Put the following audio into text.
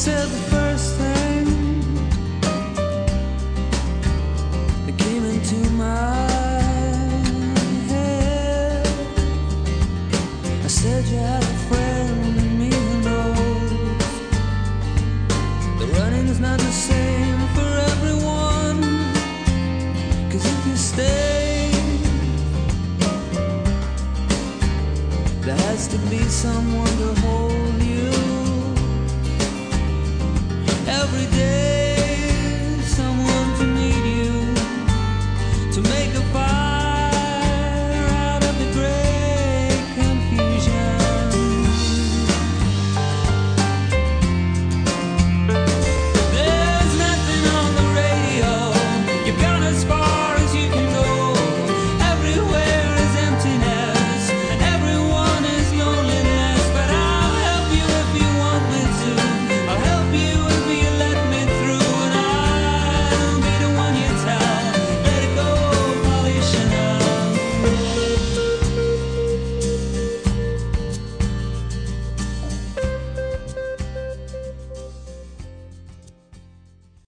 said the first thing that came into my head. I said you had a friend in me who knows the running is not the same for everyone. 'Cause if you stay, there has to be someone to hold you every day.